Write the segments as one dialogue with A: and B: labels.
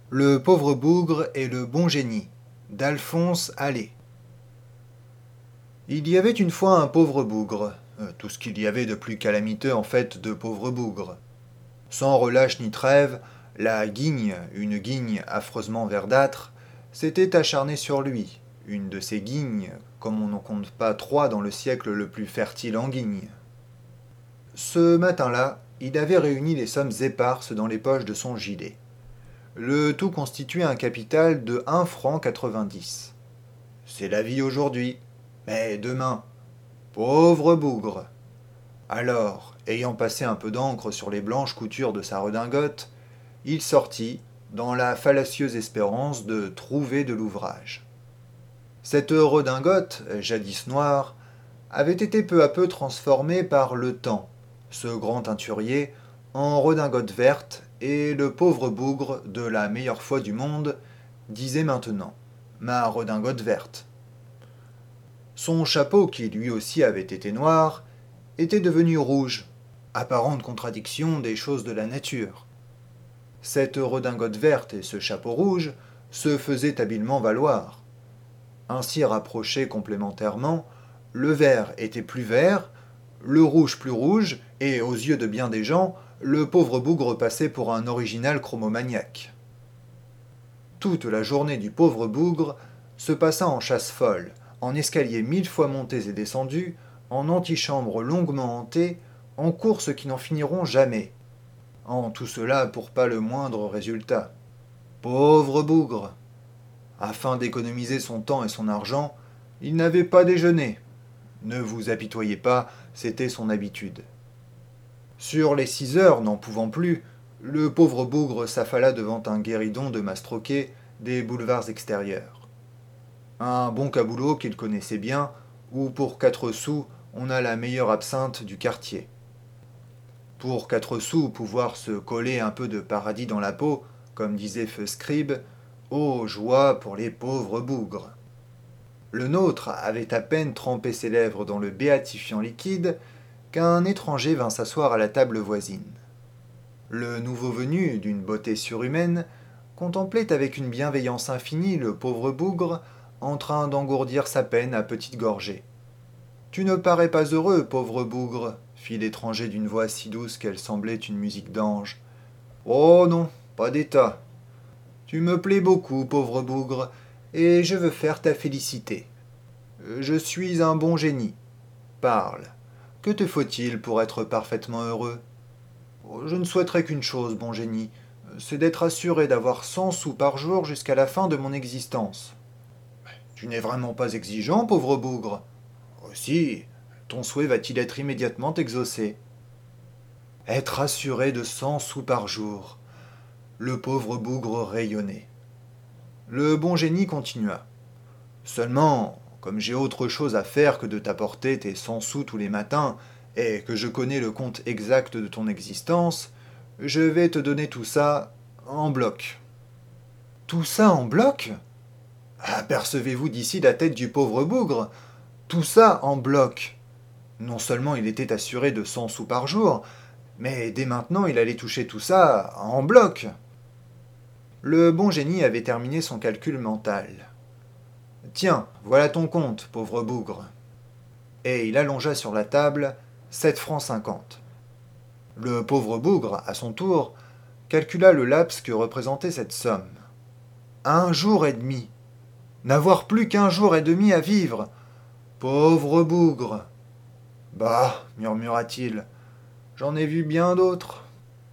A: Le pauvre bougre et le bon génie d'Alphonse Allais. Il y avait une fois un pauvre bougre, tout ce qu'il y avait de plus calamiteux en fait de pauvres bougres. Sans relâche ni trêve, la guigne, une guigne affreusement verdâtre, s'était acharnée sur lui, une de ces guignes, comme on n'en compte pas trois dans le siècle le plus fertile en guignes. Ce matin-là, il avait réuni les sommes éparses dans les poches de son gilet. Le tout constituait un capital de 1 franc 90. C'est la vie aujourd'hui. Mais demain, pauvre bougre. Alors, ayant passé un peu d'encre sur les blanches coutures de sa redingote, il sortit, dans la fallacieuse espérance de trouver de l'ouvrage. Cette redingote, jadis noire, avait été peu à peu transformée par le temps, ce grand teinturier, en redingote verte, et le pauvre bougre, de la meilleure foi du monde, disait maintenant ma redingote verte. Son chapeau, qui lui aussi avait été noir, était devenu rouge, apparente contradiction des choses de la nature. Cette redingote verte et ce chapeau rouge se faisaient habilement valoir. Ainsi rapprochés complémentairement, le vert était plus vert, le rouge plus rouge, et aux yeux de bien des gens, le pauvre bougre passait pour un original chromomaniaque. Toute la journée du pauvre bougre se passa en chasse folle, en escaliers 1000 fois montés et descendus, en antichambres longuement hantées, en courses qui n'en finiront jamais. En tout cela pour pas le moindre résultat. Pauvre bougre! Afin d'économiser son temps et son argent, il n'avait pas déjeuné. Ne vous apitoyez pas, c'était son habitude. Sur les 6 heures, n'en pouvant plus, le pauvre bougre s'affala devant un guéridon de mastroquet des boulevards extérieurs. Un bon caboulot qu'il connaissait bien, où pour 4 sous on a la meilleure absinthe du quartier. Pour 4 sous pouvoir se coller un peu de paradis dans la peau, comme disait Feu Scribe, ô joie pour les pauvres bougres. Le nôtre avait à peine trempé ses lèvres dans le béatifiant liquide qu'un étranger vint s'asseoir à la table voisine. Le nouveau venu, d'une beauté surhumaine, contemplait avec une bienveillance infinie le pauvre bougre en train d'engourdir sa peine à petites gorgées. Tu ne parais pas heureux, pauvre bougre, fit l'étranger d'une voix si douce qu'elle semblait une musique d'ange. Oh non, pas d'état. Tu me plais beaucoup, pauvre bougre, et je veux faire ta félicité. Je suis un bon génie. Parle. Que te faut-il pour être parfaitement heureux? Je ne souhaiterais qu'une chose, bon génie, c'est d'être assuré d'avoir 100 sous par jour jusqu'à la fin de mon existence. Tu n'es vraiment pas exigeant, pauvre bougre. Aussi, ton souhait va-t-il être immédiatement exaucé? Être assuré de 100 sous par jour. Le pauvre bougre rayonnait. Le bon génie continua. Seulement, comme j'ai autre chose à faire que de t'apporter tes 100 sous tous les matins, et que je connais le compte exact de ton existence, je vais te donner tout ça en bloc. Tout ça en bloc? Apercevez-vous d'ici la tête du pauvre bougre? Tout ça en bloc. Non seulement il était assuré de 100 sous par jour, mais dès maintenant il allait toucher tout ça en bloc. Le bon génie avait terminé son calcul mental. Tiens, voilà ton compte, pauvre bougre. Et il allongea sur la table 7 francs 50. Le pauvre bougre, à son tour, calcula le laps que représentait cette somme. 1 jour et demi. N'avoir plus qu'1 jour et demi à vivre. Pauvre bougre. Bah, murmura-t-il, j'en ai vu bien d'autres.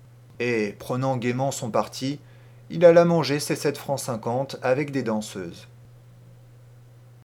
A: Et, prenant gaiement son parti, il alla manger ses 7 francs 50 avec des danseuses.